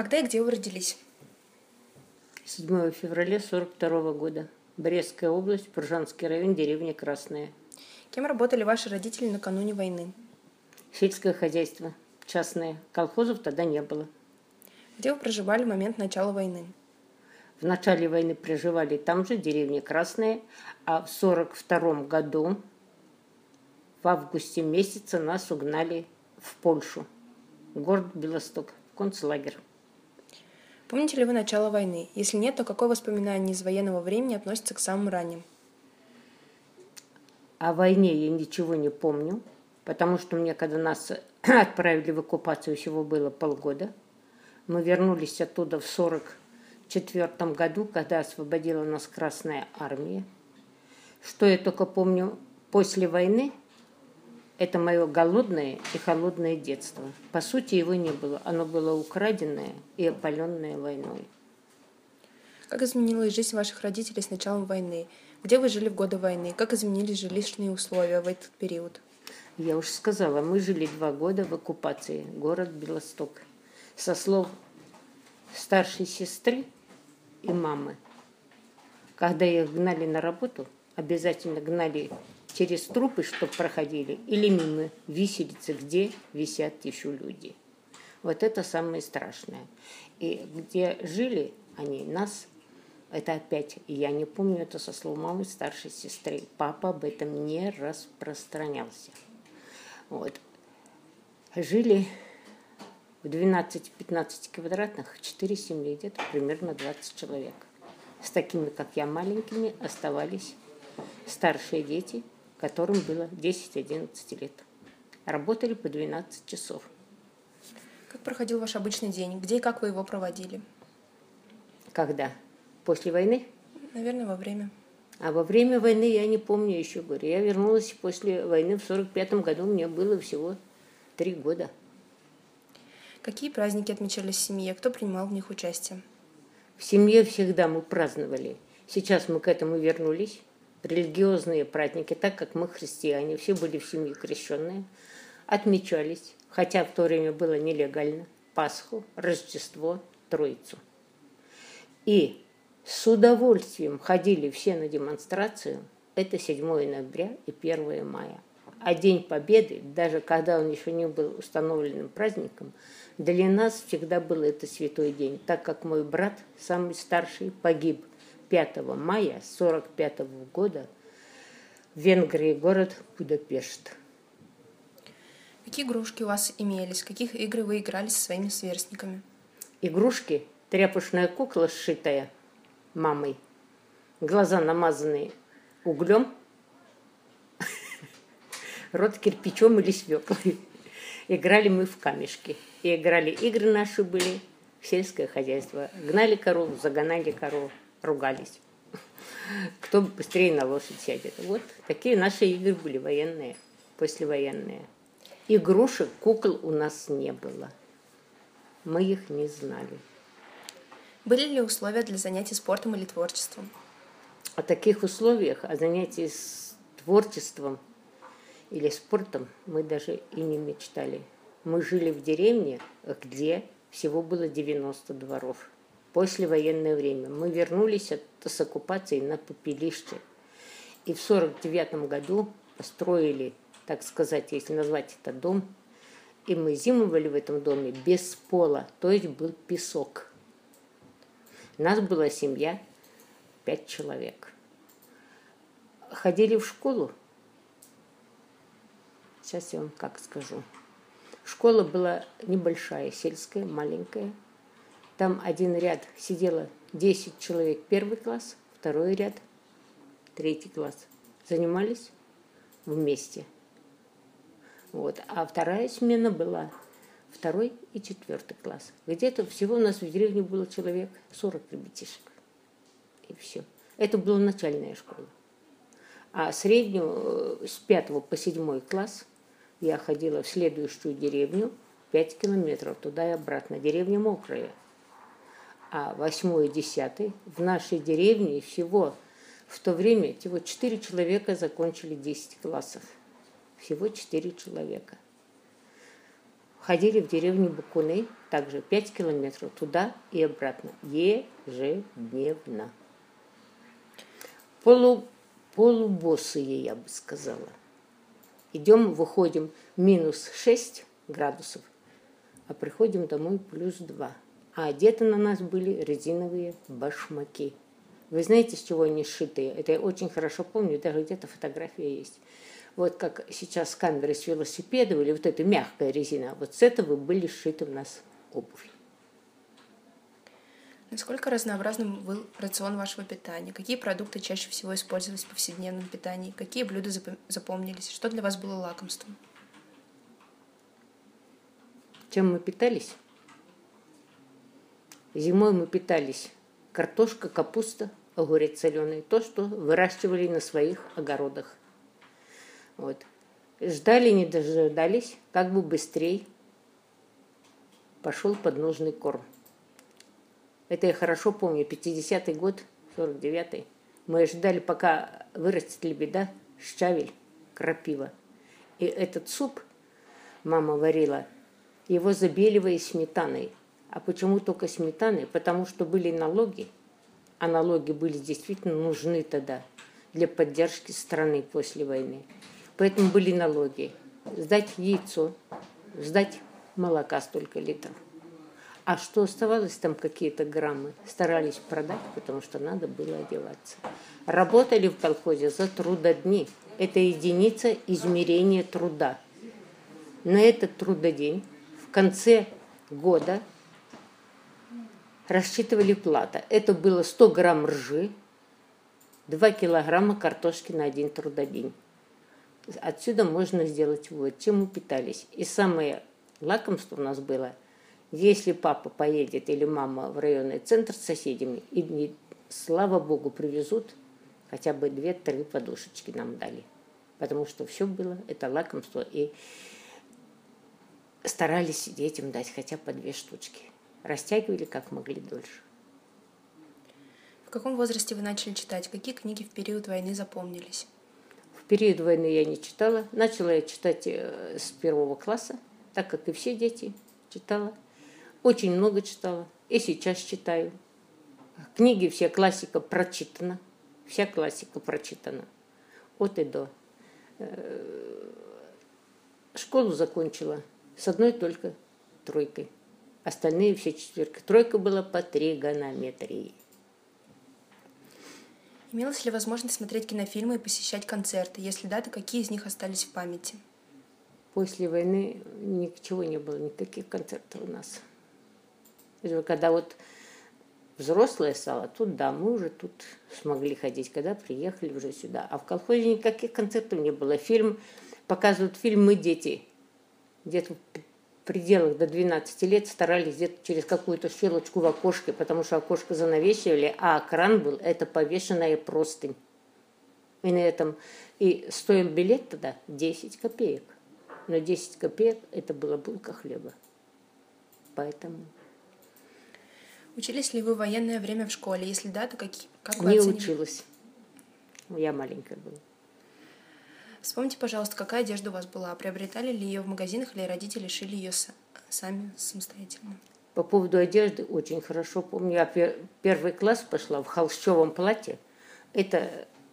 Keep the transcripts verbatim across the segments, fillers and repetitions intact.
Когда и где вы родились? седьмого февраля сорок второго года. Брестская область, Пружанский район, деревня Красная. Кем работали ваши родители накануне войны? Сельское хозяйство, частное. Колхозов тогда не было. Где вы проживали в момент начала войны? В начале войны проживали там же, деревня Красная, а в сорок втором году, в августе месяце, нас угнали в Польшу, город Белосток, в концлагерь. Помните ли вы начало войны? Если нет, то какое воспоминание из военного времени относится к самым ранним? О войне я ничего не помню, потому что мне, когда нас отправили в оккупацию, всего было полгода. Мы вернулись оттуда в сорок четвертом году, когда освободила нас Красная армия. Что я только помню после войны, это мое голодное и холодное детство. По сути, его не было. Оно было украденное и опаленное войной. Как изменилась жизнь ваших родителей с началом войны? Где вы жили в годы войны? Как изменились жилищные условия в этот период? Я уже сказала, мы жили два года в оккупации, город Белосток. Со слов старшей сестры и мамы, когда их гнали на работу, обязательно гнали через трупы, чтобы проходили, или мимо виселицы, где висят еще люди. Вот это самое страшное. И где жили они, нас, это опять, я не помню, это со слов мамы старшей сестры. Папа об этом не распространялся. Вот. Жили в двенадцати-пятнадцати квадратных, четыре семьи, где-то примерно двадцать человек. С такими, как я, маленькими оставались старшие дети, которым было десять-одиннадцать лет. Работали по двенадцать часов. Как проходил ваш обычный день? Где и как вы его проводили? Когда? После войны? Наверное, во время. А во время войны я не помню еще, говорю. Я вернулась после войны в сорок пятом году, мне было всего три года. Какие праздники отмечались в семье? Кто принимал в них участие? В семье всегда мы праздновали. Сейчас мы к этому вернулись. Религиозные праздники, так как мы христиане, все были в семье крещенные, отмечались, хотя в то время было нелегально, Пасху, Рождество, Троицу. И с удовольствием ходили все на демонстрацию, это седьмого ноября и первого мая. А День Победы, даже когда он еще не был установленным праздником, для нас всегда был это святой день, так как мой брат, самый старший, погиб пятого мая сорок пятого года в Венгрии, город Будапешт. Какие игрушки у вас имелись? Каких игр вы играли со своими сверстниками? Игрушки, тряпочная кукла, сшитая мамой, глаза намазанные углем, рот кирпичом или свеклой. Играли мы в камешки. И играли, игры наши были, сельское хозяйство. Гнали корову, загонали корову, ругались. Кто быстрее на лошадь сядет. Вот такие наши игры были военные, послевоенные. Игрушек, кукол у нас не было. Мы их не знали. Были ли условия для занятий спортом или творчеством? О таких условиях, о занятии с творчеством или спортом мы даже и не мечтали. Мы жили в деревне, где всего было девяносто дворов. Послевоенное время мы вернулись от, с оккупацией на Попелище. И в сорок девятом году построили, так сказать, если назвать это дом, и мы зимовали в этом доме без пола, то есть был песок. У нас была семья, пять человек. Ходили в школу. Сейчас я вам как скажу. Школа была небольшая, сельская, маленькая. Там один ряд сидело десять человек, первый класс, второй ряд, третий класс. Занимались вместе. Вот. А вторая смена была второй и четвертый класс. Где-то всего у нас в деревне было человек сорок ребятишек. И все. Это была начальная школа. А среднюю с пятого по седьмой класс я ходила в следующую деревню, пять километров туда и обратно. Деревня мокрая. А восьмой и десятый в нашей деревне всего в то время всего четыре человека закончили десять классов. Всего четыре человека. ходили в деревню Бакуны, также пять километров туда и обратно, ежедневно. Полу, полубосые, я бы сказала. Идем, выходим минус шесть градусов, а приходим домой плюс два. А одеты на нас были резиновые башмаки. Вы знаете, с чего они сшитые? Это я очень хорошо помню, даже где-то фотография есть. Вот как сейчас камеры с велосипеда, или вот эта мягкая резина, вот с этого были сшиты у нас обувь. Насколько разнообразным был рацион вашего питания? Какие продукты чаще всего использовались в повседневном питании? Какие блюда запомнились? Что для вас было лакомством? Чем мы питались? Зимой мы питались картошка, капуста, огурец соленый. То, что выращивали на своих огородах. Вот. Ждали, не дождались, как бы быстрей пошел подножный корм. Это я хорошо помню, пятидесятый год, сорок девятый. Мы ждали, пока вырастет лебеда, щавель, крапива. И этот суп мама варила, его забеливая сметаной. А почему только сметаной? Потому что были налоги, а налоги были действительно нужны тогда для поддержки страны после войны. Поэтому были налоги. Сдать яйцо, сдать молока столько литров. А что оставалось, там какие-то граммы, старались продать, потому что надо было одеваться. Работали в колхозе за трудодни. Это единица измерения труда. На этот трудодень в конце года рассчитывали плата. Это было сто грамм ржи, два килограмма картошки на один трудодень. Отсюда можно сделать вот, чем мы питались. И самое лакомство у нас было, если папа поедет или мама в районный центр с соседями, и, слава богу, привезут, хотя бы две-три подушечки нам дали. Потому что все было, это лакомство, и старались детям дать хотя бы по две штучки. Растягивали как могли дольше. В каком возрасте вы начали читать? Какие книги в период войны запомнились? В период войны я не читала. Начала я читать с первого класса, так как и все дети читала. Очень много читала. И сейчас читаю. Книги все, классика прочитана. Вся классика прочитана. От и до. Школу закончила с одной только тройкой. Остальные все четверки. Тройка была по тригонометрии. Имелась ли возможность смотреть кинофильмы и посещать концерты? Если да, то какие из них остались в памяти? После войны ничего не было, никаких концертов у нас. Когда вот взрослая стала, тут да, мы уже тут смогли ходить, когда приехали уже сюда. А в колхозе никаких концертов не было. Фильм, показывают фильм «Мы дети». Где-то в пределах до двенадцати лет старались где-то через какую-то щелочку в окошке, потому что окошко занавешивали, а экран был, это повешенная простынь. И на этом, и стоил билет тогда десять копеек. Но десять копеек это была булка хлеба. Поэтому... Учились ли вы в военное время в школе? Если да, то какие, как вы Не оценили? училась. Я маленькая была. Вспомните, пожалуйста, какая одежда у вас была? Приобретали ли ее в магазинах или родители шили ее сами самостоятельно? По поводу одежды очень хорошо помню. Я в первый класс пошла в холщовом платье. Это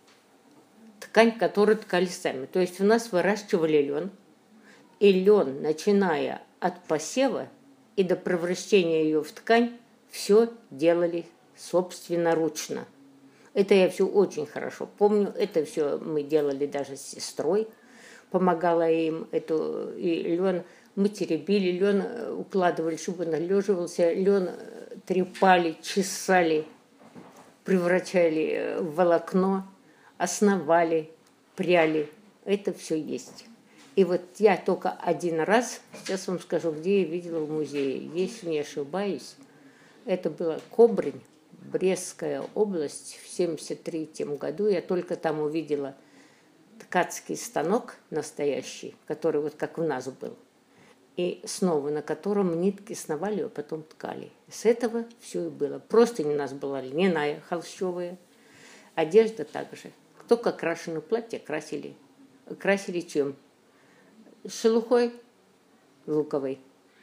ткань, которую ткали сами. То есть у нас выращивали лен. И лен, начиная от посева и до превращения ее в ткань, все делали собственноручно. Это я все очень хорошо помню. Это все мы делали даже с сестрой. Помогала им. Эту, и лен мы теребили, лен укладывали, чтобы он належивался. Лен трепали, чесали, превращали в волокно, основали, пряли. Это все есть. И вот я только один раз, сейчас вам скажу, где я видела в музее, если не ошибаюсь, это было Кобринь, Брестская область, в семьдесят третьем году. Я только там увидела ткацкий станок настоящий, который вот как у нас был, и снова на котором нитки сновали, а потом ткали. С этого все и было. Простынь у нас была льняная, холщовая, одежда также. Только крашеное платье красили. Красили чем? Шелухой луковой.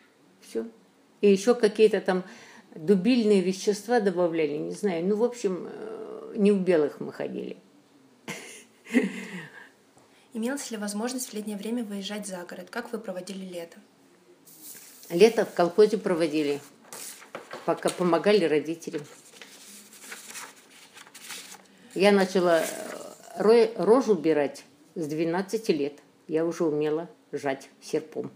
Все. И еще какие-то там дубильные вещества добавляли, не знаю. Ну, в общем, не в белых мы ходили. Имелась ли возможность в летнее время выезжать за город? Как вы проводили лето? Лето в колхозе проводили, пока помогали родителям. Я начала рожь убирать с двенадцати лет. Я уже умела жать серпом.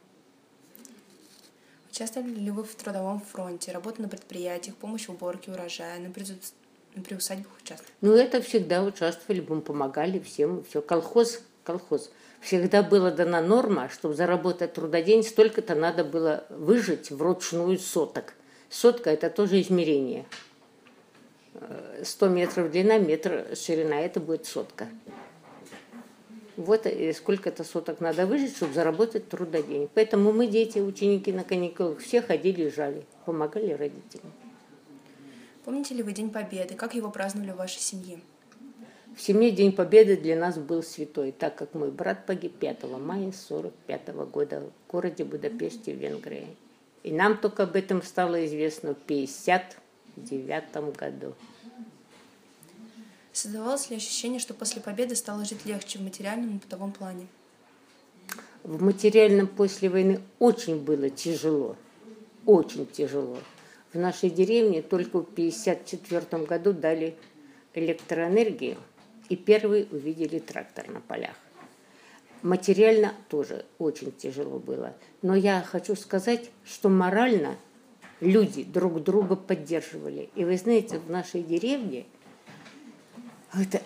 Участвовали ли вы в трудовом фронте, работа на предприятиях, помощь в уборке урожая, на, призу... на приусадьбах участвовали? Ну, это всегда участвовали, мы помогали всем. Все. Колхоз, колхоз. Всегда была дана норма, чтобы заработать трудодень, столько-то надо было выжать вручную соток. Сотка – это тоже измерение. сто метров длина, метр ширина – это будет сотка. Вот сколько-то соток надо выжать, чтобы заработать трудодень. Поэтому мы, дети, ученики на каникулах, все ходили и жали, помогали родителям. Помните ли вы День Победы? Как его праздновали в вашей семье? В семье День Победы для нас был святой, так как мой брат погиб пятого мая сорок пятого года в городе Будапеште в Венгрии. И нам только об этом стало известно в пятьдесят девятом году. Создавалось ли ощущение, что после победы стало жить легче в материальном и бытовом плане? В материальном после войны очень было тяжело, очень тяжело. В нашей деревне только в пятьдесят четвёртом году дали электроэнергию, и первые увидели трактор на полях. Материально тоже очень тяжело было. Но я хочу сказать, что морально люди друг друга поддерживали. И вы знаете, в нашей деревне это,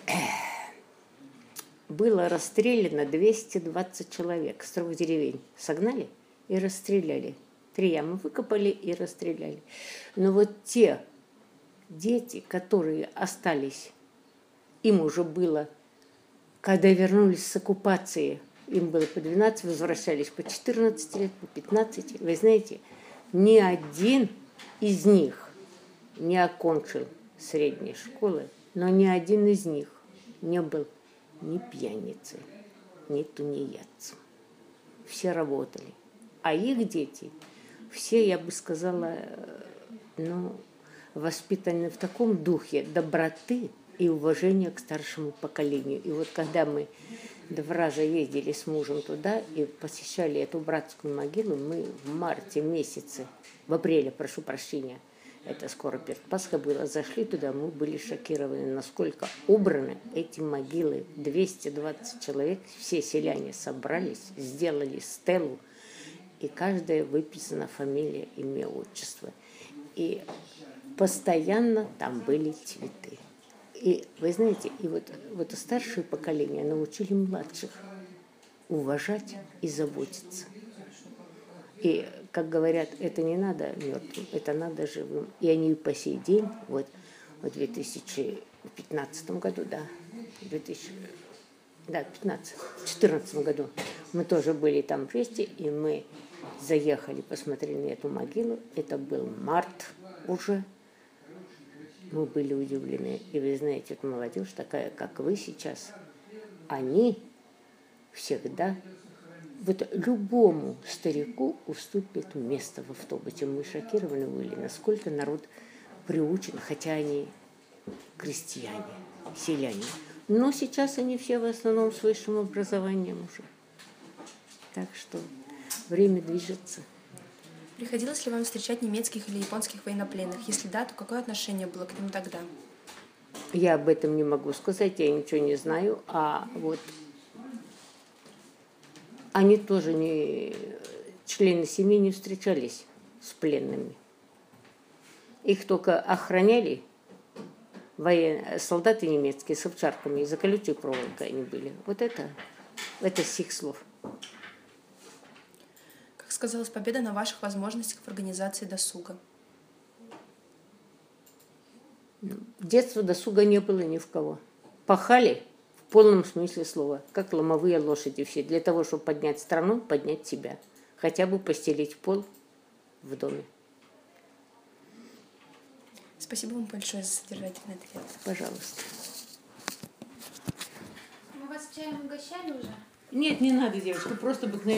было расстреляно двести двадцать человек с трех деревень. Согнали и расстреляли. Три ямы выкопали и расстреляли. Но вот те дети, которые остались, им уже было, когда вернулись с оккупации, им было по двенадцать, возвращались по четырнадцать лет, по пятнадцать. Вы знаете, ни один из них не окончил средней школы, но ни один из них не был ни пьяницей, ни тунеядцем. Все работали. А их дети, все, я бы сказала, ну, воспитаны в таком духе доброты и уважения к старшему поколению. И вот когда мы два раза ездили с мужем туда и посещали эту братскую могилу, мы в марте месяце, в апреле, прошу прощения, это скоро перед Пасхой было, зашли туда, мы были шокированы, насколько убраны эти могилы. двести двадцать человек, все селяне собрались, сделали стелу, и каждая выписана фамилия, имя, отчество. И постоянно там были цветы. И вы знаете, и вот, вот старшее поколение научили младших уважать и заботиться. И, как говорят, это не надо мертвым, это надо живым. И они и по сей день, вот в две тысячи пятнадцатом году, да, в две тысячи, да, пятнадцатом, четырнадцатом году мы тоже были там вместе, и мы заехали, посмотрели на эту могилу. Это был март уже. Мы были удивлены. И вы знаете, вот молодежь такая, как вы сейчас, они всегда вот любому старику уступит место в автобусе. Мы шокированы были, насколько народ приучен, хотя они крестьяне, селяне. Но сейчас они все в основном с высшим образованием уже. Так что время движется. Приходилось ли вам встречать немецких или японских военнопленных? Если да, то какое отношение было к ним тогда? Я об этом не могу сказать, я ничего не знаю. А вот они тоже не, члены семьи не встречались с пленными. Их только охраняли воен... солдаты немецкие с овчарками, и за колючей проволокой они были. Вот это, это с их слов. Как сказалась победа на ваших возможностях в организации досуга? Детства досуга не было ни в кого. Пахали в полном смысле слова, как ломовые лошади все, для того, чтобы поднять страну, поднять себя. Хотя бы постелить пол в доме. Спасибо вам большое за содержательный ответ. Пожалуйста. Мы вас чаем угощали уже? Нет, не надо, девочка, просто обыкновенно.